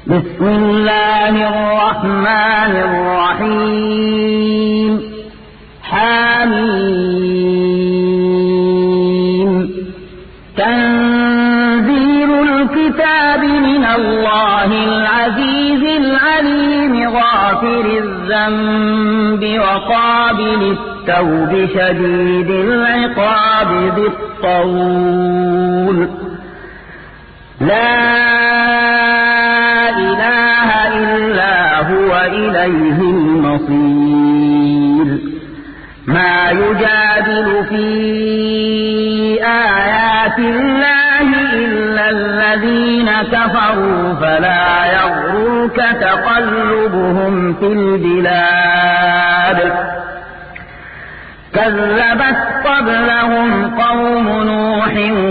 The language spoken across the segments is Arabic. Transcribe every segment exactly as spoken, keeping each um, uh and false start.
بسم الله الرحمن الرحيم حميم تنزيل الكتاب من الله العزيز العليم غافر الذنب وقابل التوب شديد العقاب ذي الطول لا إله إلا هو إليه المصير ما يجادل في آيات الله إلا الذين كفروا فلا يغرك تقلبهم في البلاد كذبت قبلهم قوم نوح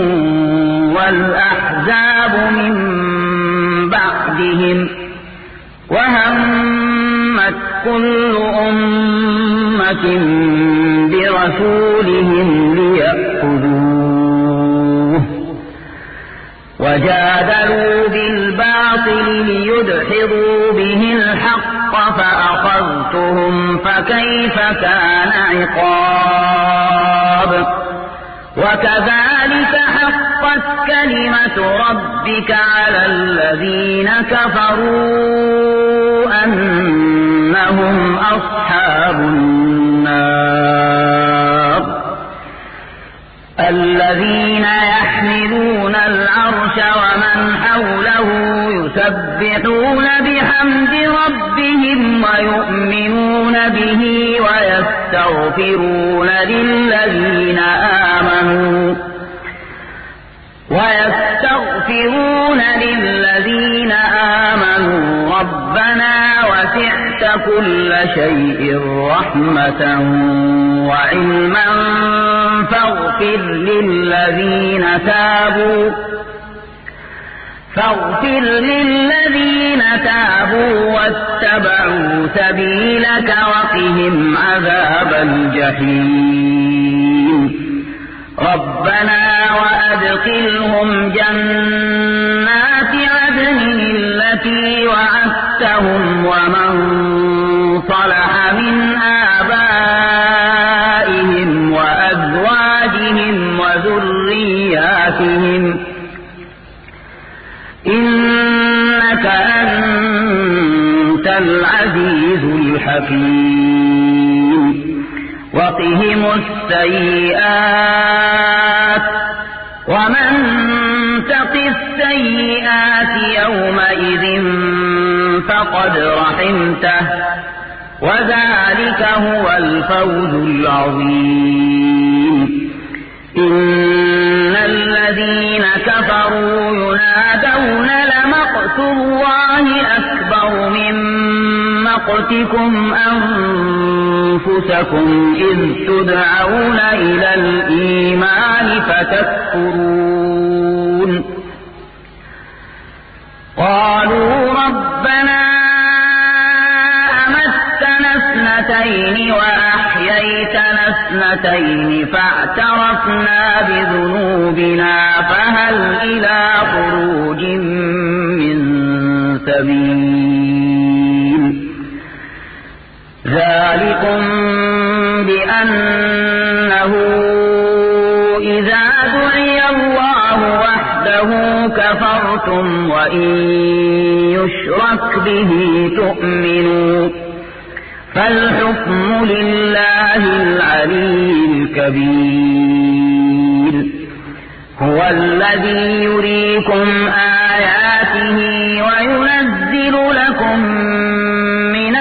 والأحزاب من بعدهم وهمت كل أمة برسولهم ليأخذوه وجادلوا بالباطل ليدحضوا به الحق فأخذتهم فكيف كان عقاب وكذلك حقت كلمة ربك على الذين كفروا أنهم أصحاب النار الذين يحملون العرش ومن حوله يسبحون بحمد ربهم ويؤمنون به ويستغفرون للذين آمنوا ويستغفرون للذين آمنوا ربنا وسعت كل شيء رحمة وعلما فاغفر للذين تابوا فاغفر للذين تابوا واتبعوا سبيلك وقهم عذاب الجحيم ربنا وأدخلهم جنات عدن التي وعدتهم ومن صلح من آبائهم وأزواجهم وذرياتهم إنك أنت العزيز الحكيم وقهم السيئات ومن تق السيئات يومئذ فقد رحمته وذلك هو الفوز العظيم إن الذين كفروا ينادون لمقت الله أكبر من مقتكم أنفسكم إذ تدعون إلى الإيمان فتكفرون قالوا ربنا أمتنا اثنتين وأحييتنا اثنتين فاعترفنا بذنوبنا فهل إلى خروج من سبيل ذلكم بأنه إذا دعي الله وحده كفرتم وإن يشرك به تؤمنوا فالحكم لله العلي الكبير هو الذي يريكم آياته وينزل لكم من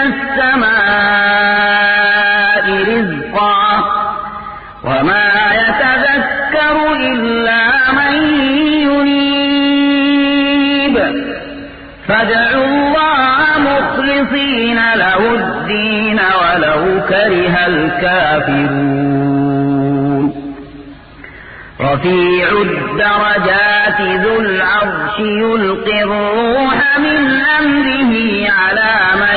السماء رزقا وما يتذكر إلا من ينيب فادعوا الله مخلصين له الدين ولو كره الكافرون رفيع الدرجات ذو العرش يلقي الروح من أمره على من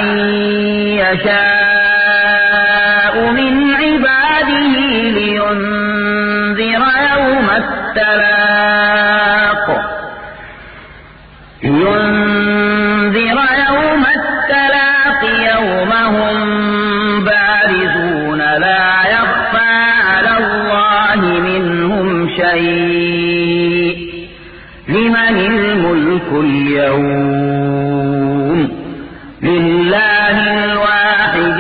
يشاء من عباده لينذر يوم التلاق لينذر القيوم لله الواحد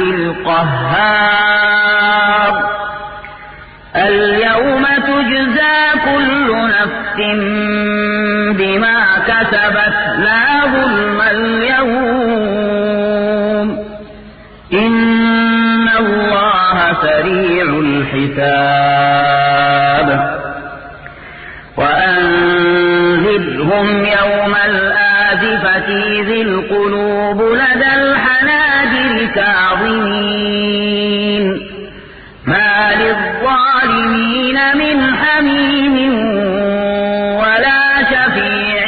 القهار اليوم تجزى كل نفس بما كسبت لا ظلم اليوم إن الله سريع الحساب وأنذرهم يوم الآزفة إذ القلوب لدى الحناجر كاظمين ما للظالمين من حميم ولا شفيع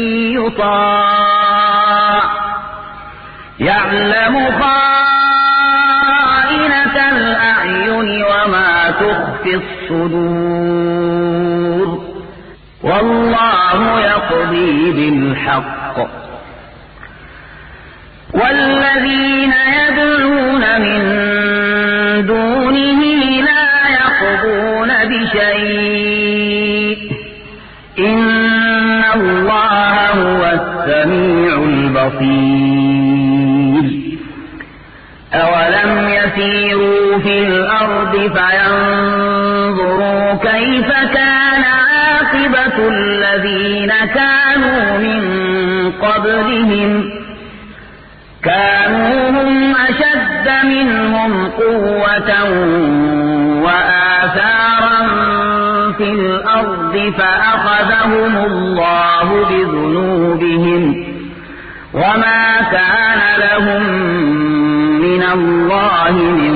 يطاع يعلم خائنة الأعين وما تخفي الصدور والله يقضي بالحق والذين يدعون من دونه لا يقضون بشيء إن الله هو السميع البصير أولم يسيروا في الأرض فينظروا كيف كان عاقبة الذين كانوا من قبلهم كانوا هم أشد منهم قوة وآثارا في الأرض فأخذهم الله بذنوبهم وما كان لهم من الله من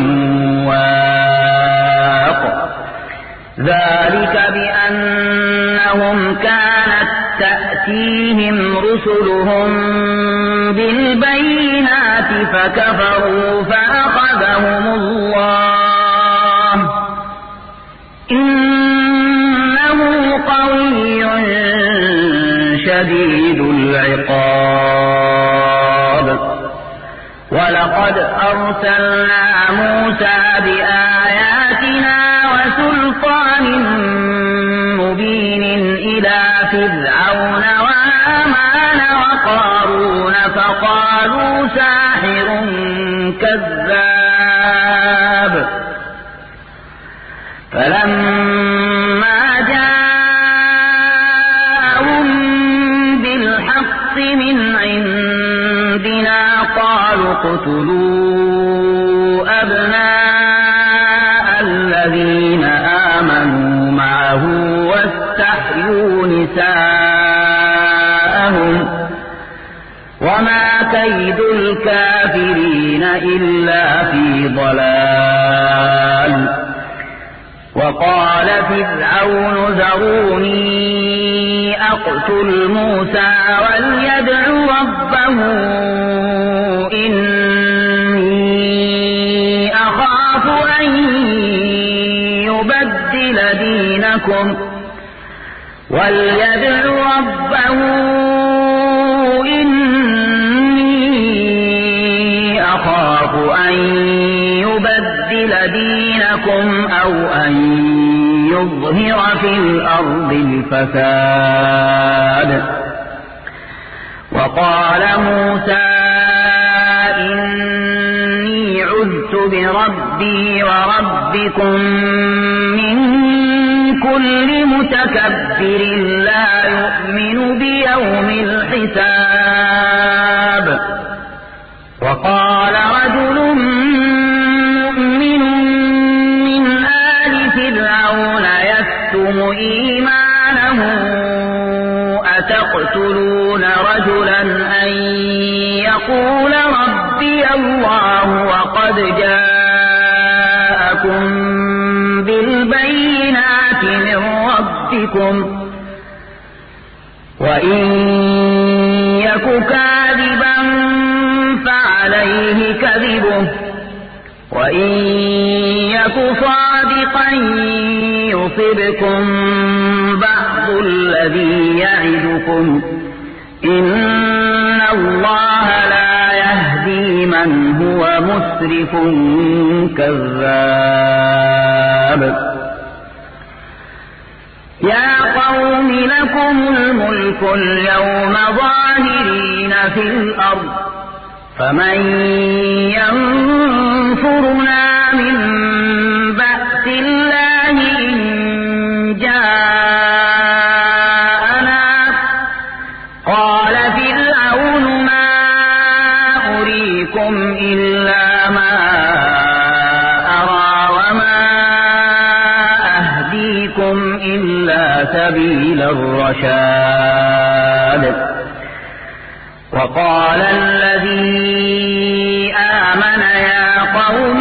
واق ذلك بأنهم كانت تأتيهم رسلهم بالبينات فكفروا فأخذهم الله إنه قوي شديد العقاب ولقد أرسلنا موسى بآياتنا وسلطان مبين إلى فرعون وهامان وقارون فقالوا ساحر كذاب فلما جاءهم بالحق من عندنا قالوا اقتلوا أبناء الذين آمنوا معه واستحيوا نساءهم وما كيد الكافرين إلا في ضلال وقال فرعون ذروني أقتل موسى وليدع ربه إني أخاف أن يبدل دينكم وليدع ربه إني أخاف أن يبدل دينكم أو أن يظهر في الأرض الفساد وقال موسى إني عذت بربي وربكم من كل متكبر لا يؤمن بيوم الحساب وقال رجل مؤمن من آل فرعون يكتم إيمانه أتقتلون رجلا أن يقول ربي الله وقد جاءكم بالبينات من ربكم وإن يك كاذبا فعليه كذبه وإن يك صادقا يصبكم بعض الذي يعدكم إن الله لا يهدي من هو مسرف كذاب يا قوم قوم لكم الملك اليوم ظاهرين في الأرض فمن ينصرنا من بأس الله إن جاءنا قال فرعون ما أريكم إلا ما أرى وما أهديكم إلا سبيل الرشاد وقال الذي آمن يا قوم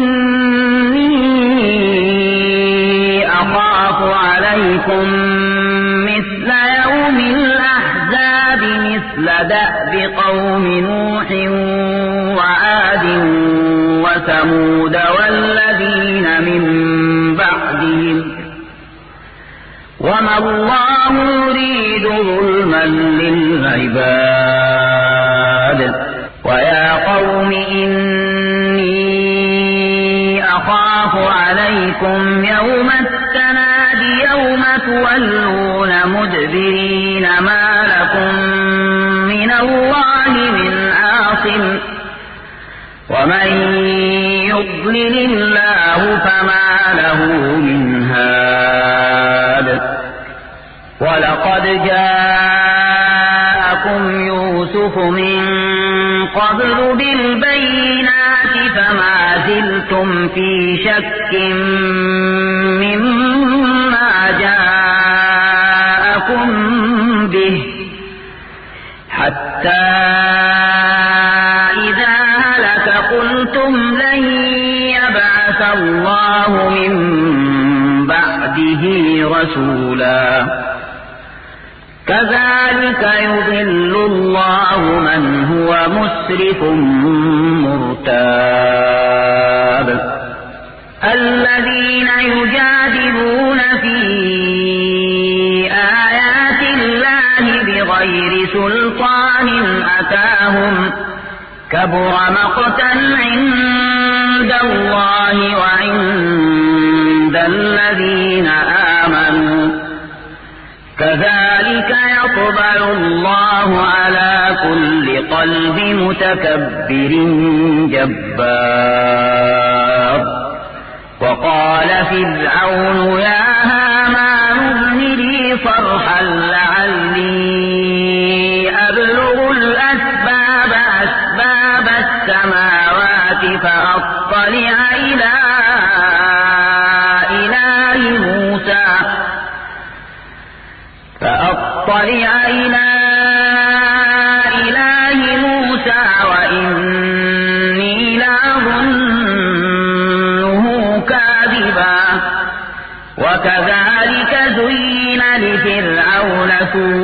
إني أخاف عليكم مثل يوم الأحزاب مثل دأب قوم نوح وعاد وثمود والذين من بعدهم وما الله يريد ظلما للعباد ويا قوم إني أخاف عليكم يوم التناد يوم تولون مدبرين ما لكم من الله من عاصم ومن يضلل الله فما له من هاد ولقد جاءكم يوسف من قبل بالبينات فما زلتم في شك مما جاءكم به حتى إذا هلك قلتم لن يبعث الله من بعده رسولا كذلك يضل الله من هو مسرف مرتاب الذين يجادلون في آيات الله بغير سلطان أتاهم كبر مقتا عند الله وعند الذين آمنوا كذلك يطبع الله على كل قلب متكبر جبار وقال فرعون يا هامان ابن لي صرحا لعلي أبلغ الأسباب أسباب السماوات فأطلع إلى إله موسى فأطلع إلى إله موسى وإني لأظنه كاذبا وكذلك زين لفرعون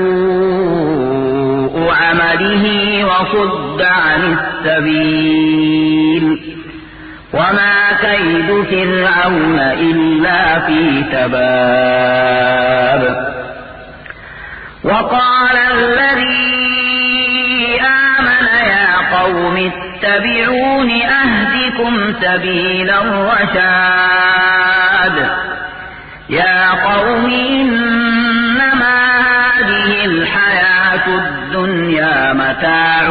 سوء عمله وصد عن السبيل وما كيد فرعون إلا في تباب وقال الذي آمن يا قوم اتبعون أهدكم سبيل الرشاد يا قوم إنما هذه الحياة الدنيا متاع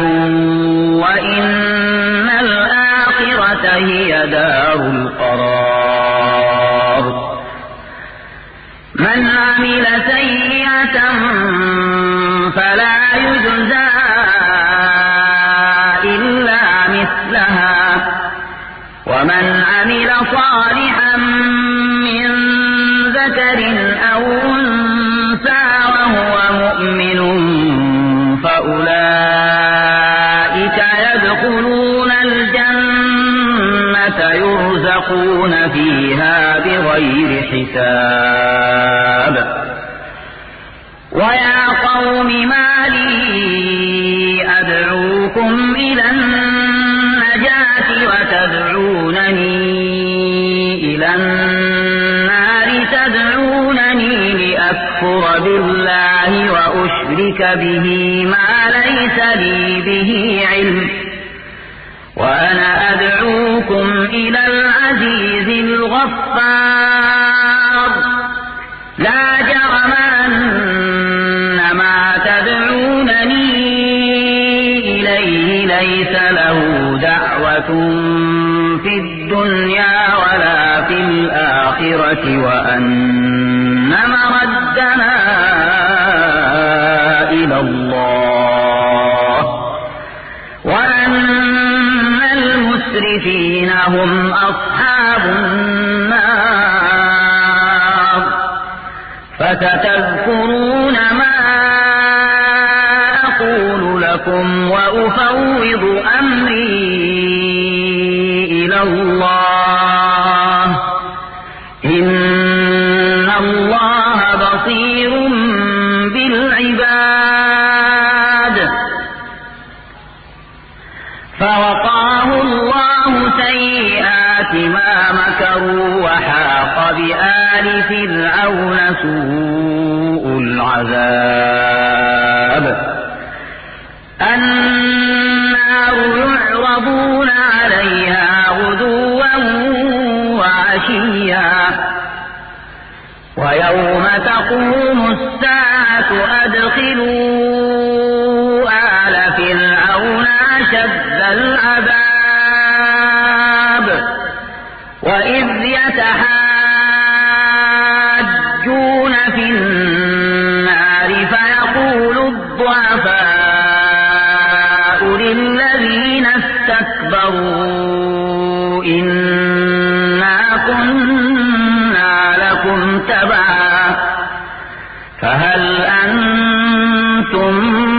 وإن الآخرة هي دار القرار من عمل سيئة فلا يجزى إلا مثلها ومن عمل صالحا من ذكر أو أنثى وهو مؤمن فأولئك يدخلون الجنة يرزقون فيها بغير حساب ويا قوم ما لي أدعوكم إلى النجاة وتدعونني إلى النار تدعونني لأكفر بالله وأشرك به ما ليس لي به علم وأنا أدعوكم إلى العزيز الغفار لا جرم أن ليس له دعوة في الدنيا ولا في الآخرة وأن مردنا إلى الله وأن المسرفين هم أصحاب النار فستذكرون ما أقول لكم وأفوض أمري إلى الله إن الله بصير بالعباد. فوقاه الله سيئات ما مكروا وحاق بآل فرعون سوء العذاب. النار يعرضون عليها غدوا وعشيا ويوم تقوم الساعة أدخلوا آل فرعون أشد العذاب وإذ يتحاجون في النار فيقول الضعفاء للذين استكبروا إنا كنا لكم تبعا فهل أنتم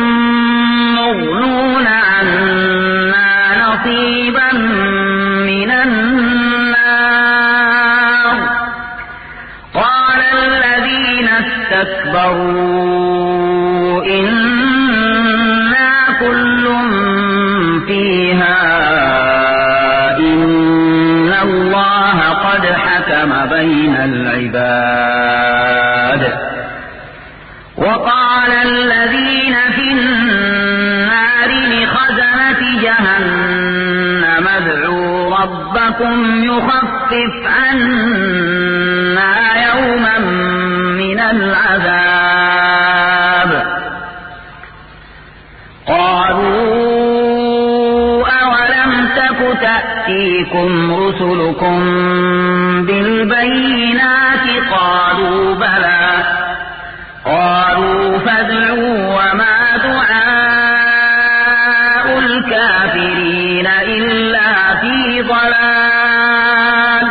مغنون عنا نصيبا من النار قال الذين استكبروا إنا كل فيها إن الله قد حكم بين العباد. وقال الذين في النار لخزنة جهنم ادعوا ربكم يخفف عنا يوما من العذاب قالوا أولم تك تأتيكم رسلكم بالبينات قالوا بلى قالوا فادعوا وما دعاء الكافرين إلا في ضلال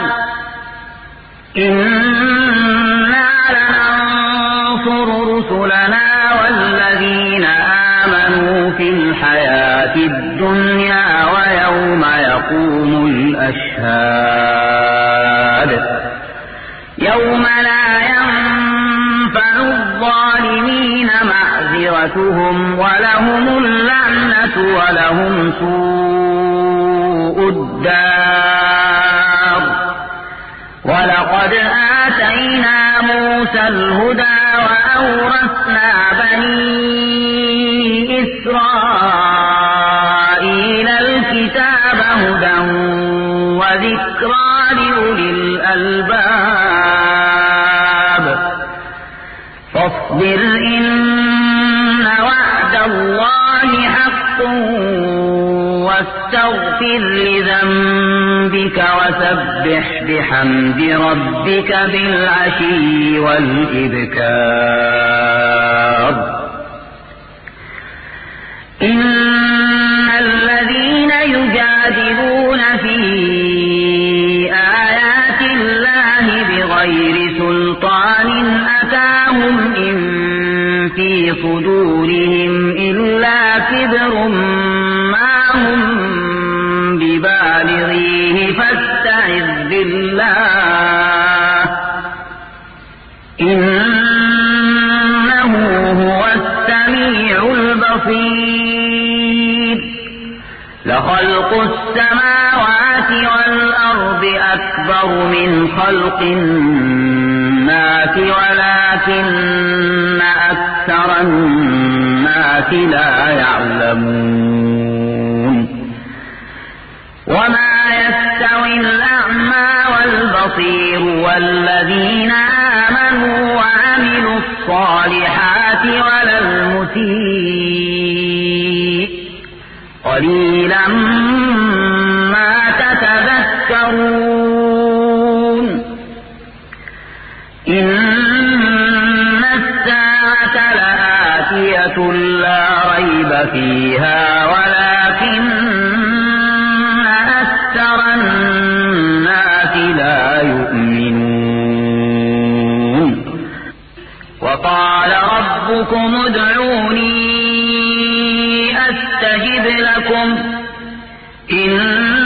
إنا لننصر رسلنا والذين آمنوا في الحياة الدنيا ويوم يقوم الأشهاد يوم لا ينفع الظالمين معذرتهم ولهم اللعنة ولهم سوء الدار. ولقد آتينا موسى الهدى وأورثنا بني إسرائيل الكتاب هدى وذكرى لأولي الألباب. فاصبر إن وعد الله حق واستغفر لذنبك وسبح بحمد ربك بالعشي والإبكار. إن الذين يجادلون في آيات الله بغير سلطان أتاهم إن في صدورهم إلا كبر ما هم ببالغيه فاستعذ بالله إنه هو السميع البصير. لخلق السماوات والأرض أكبر من خلق الناس ولكن أكثر الناس لا يعلمون. وما يستوي الأعمى والبصير والذين آمنوا وعملوا الصالحات ولا المسيء قليلا ما تتذكرون إن الساعة لآتية لا ريب فيها ولكن أكثر الناس لا يؤمنون وقال ربكم ادعوني أستجب لكم إن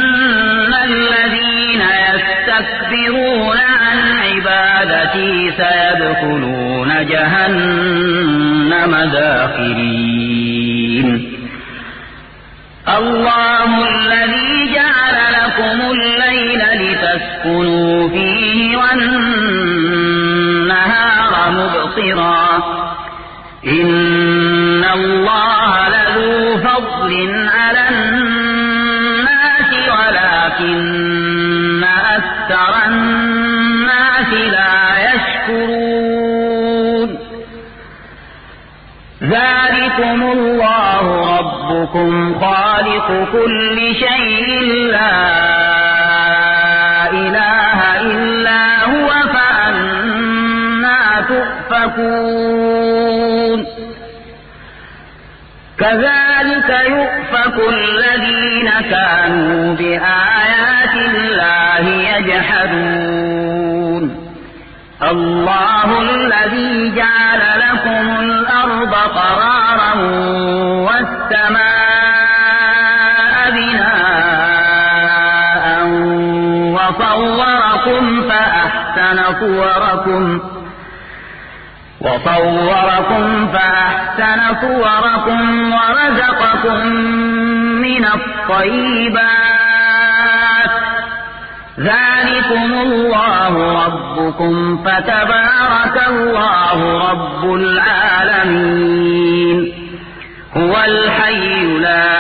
الذين يستكبرون عن عبادتي سيدخلون جهنم داخرين الله الذي جعل لكم الليل لتسكنوا فيه والنهار مبصرا إن الله لذو فضل على الناس ولكن أكثر الناس لا يشكرون ذلكم الله ربكم خالق كل شيء لا إله إلا هو فأنى تؤفكون كذلك يؤفك الذين كانوا بآيات الله يجحدون الله الذي جعل لكم الأرض قرارا والسماء بناء وصوركم فأحسن صوركم وصوركم فأحسن صوركم ورزقكم من الطيبات ذلكم الله ربكم فتبارك الله رب العالمين هو الحي لا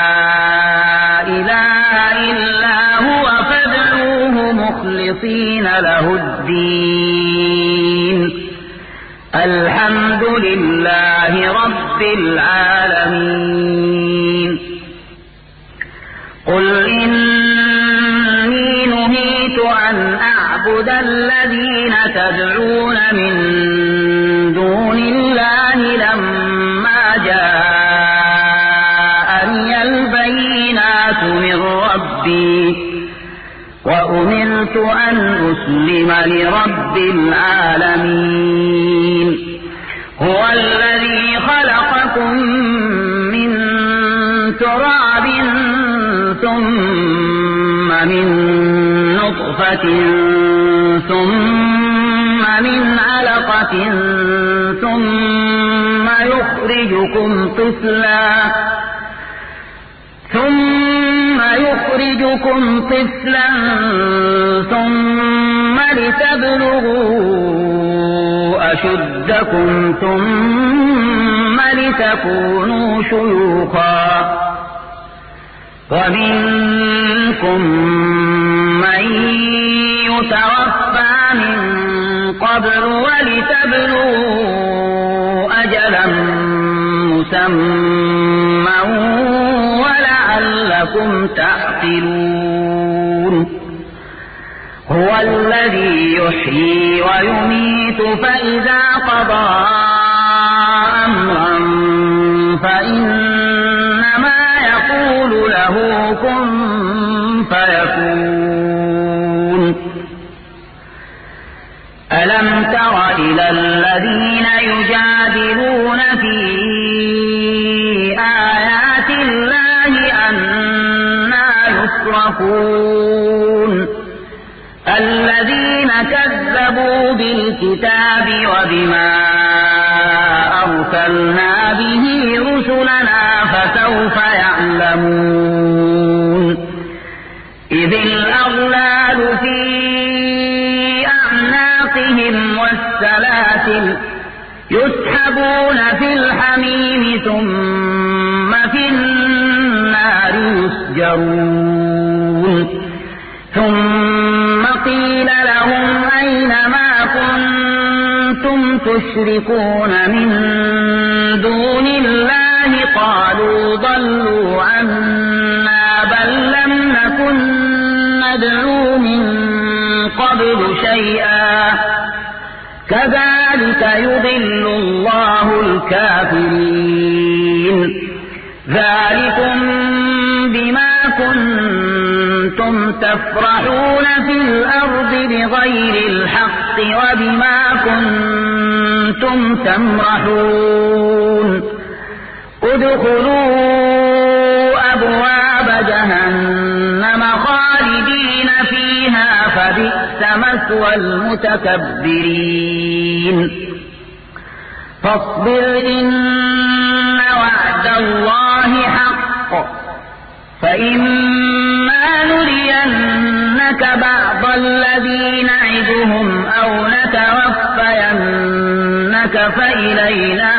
إله إلا هو فادعوه مخلصين له الدين الحمد لله رب العالمين قل إني نهيت أن أعبد الذين تدعون من دون الله لما جاءني البينات من ربي وأمرت أن أسلم لرب العالمين هو الذي خلقكم من تراب ثم من نطفة ثم من علقة ثم يخرجكم طفلا ثم يخرجكم طفلا ثم لتبلغوا أشدكم ثم لتكونوا شيوخا ومنكم من يتوفى من قبل ولتبلغوا أجلا مسمى ولعلكم تعقلون هو الذي يحيي ويميت فإذا قضى أمرا فإنما يقول له كن فيكون ألم تر إلى الذين يجادلون في آيات الله أنى يصرفون الذين كذبوا بالكتاب وبما أرسلنا به رسلنا فسوف يعلمون إذ الأغلال في أعناقهم والسلاسل يسحبون في الحميم ثم في النار يسجرون ثم قيل لهم أين ما كنتم تشركون من دون الله قالوا ضلوا عنا كذلك يضل الله الكافرين ذلكم بما كنتم تفرحون في الأرض بغير الحق وبما كنتم تمرحون ادخلوا أبواب جهنم خالدين فيها فبئس مثوى المتكبرين فاصبر إن وعد الله حق فإما نرينك بعض الذي نعدهم أو نتوفينك فإلينا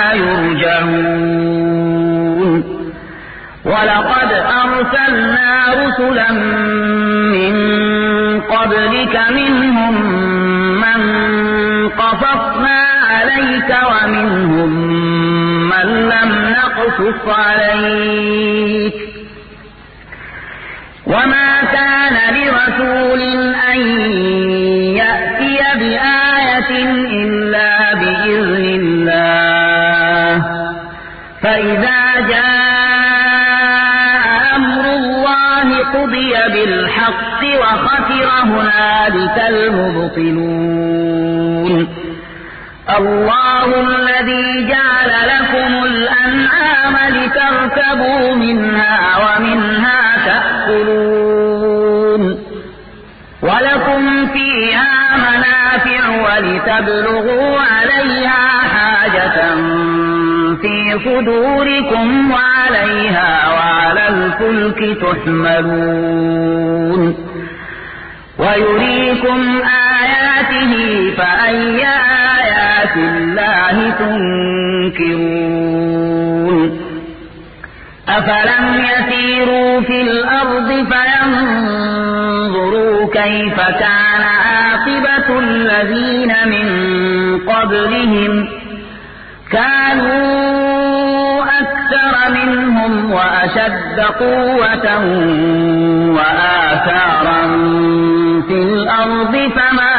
يرجعون ولقد أرسلنا رسلا من قبلك منهم من قصصنا عليك ومنهم من لم نقصص عليك وما كان لرسول أن يأتي بآية إلا بإذن الله فإذا جاء أمر الله قضي بالحق وخسر هنالك المبطلون الله الذي جعل لكم الأنعام لتركبوا منها ومنها تأكلون ولكم فيها منافع ولتبلغوا عليها حاجة في صدوركم وعليها وعلى الفلك تحملون ويريكم آياته فأي آيات الله تنكرون أفلم يسيروا في الأرض فينظروا كيف كان عاقبة الذين من قبلهم كانوا أكثر منهم وأشد قوة وآثارا في الأرض فما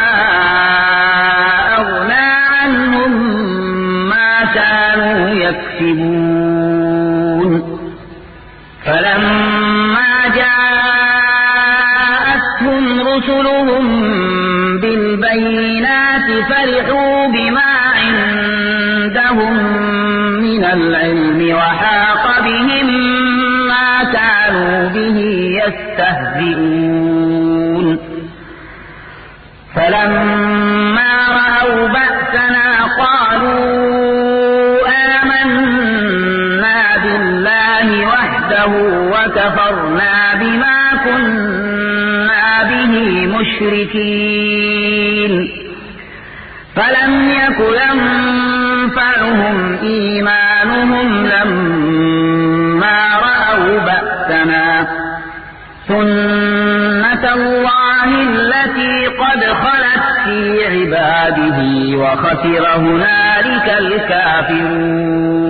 أغنى عنهم ما كانوا يكسبون فلما جاءتهم رسلهم بالبينات فرحوا بما عندهم من العلم وحاق بهم ما كانوا به يستهزئون فلما رأوا بأسنا قالوا آمنا بالله وحده وكفرنا بما كنا به مشركين فلم يك ينفعهم إيمانهم لما رأوا بأسنا سنة الله التي قد خلت في عباده وخسر هنالك الكافرون